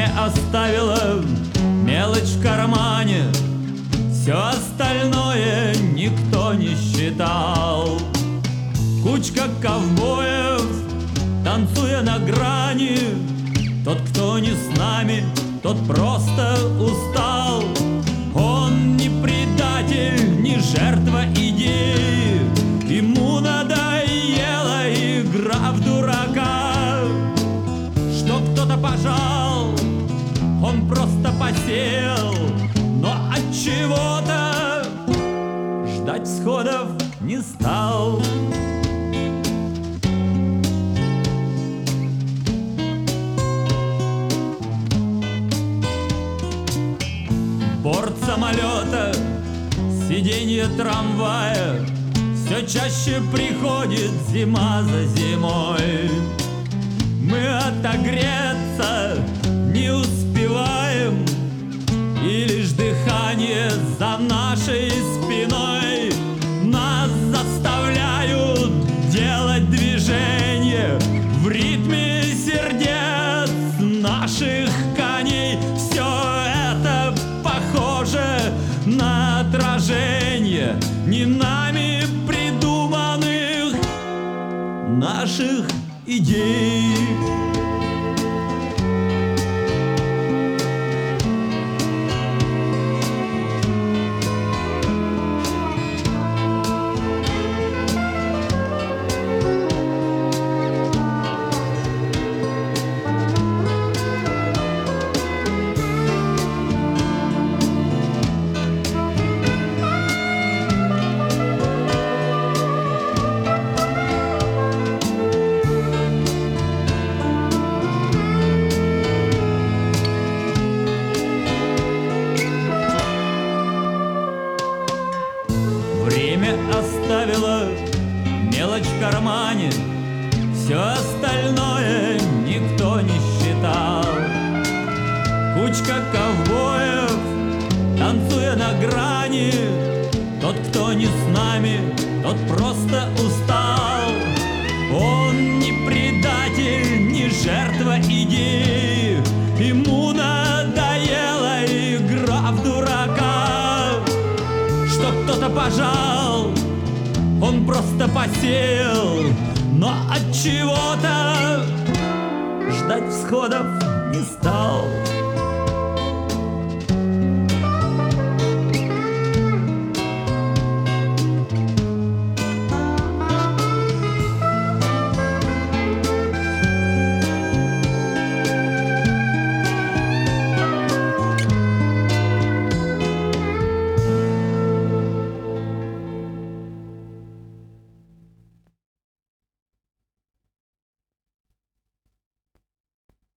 Время оставило мелочь в кармане, все остальное никто не считал. Кучка ковбоев, танцуя на грани, тот, кто не с нами, тот просто устал. Он не предатель, не жертва идеи, ему надоела игра в дурака. Что кто-то пожал, он просто посел, но от чего-то ждать всходов не стал. Борт самолета, сиденье трамвая, все чаще приходит зима за зимой. Мы отогреться не успеваем, и лишь дыхание за нашей спиной нас заставляют делать движение в ритме сердец наших коней. Все это похоже на отражение не нами придуманных наших идей. Время оставило мелочь в кармане, все остальное никто не считал. Кучка ковбоев, танцуя на грани, тот, кто не с нами, тот просто устал. Он не предатель, не жертва идеи, ему надоела игра в дурака. Что кто-то пожал, он просто посел, но от чего-то ждать всходов не стал.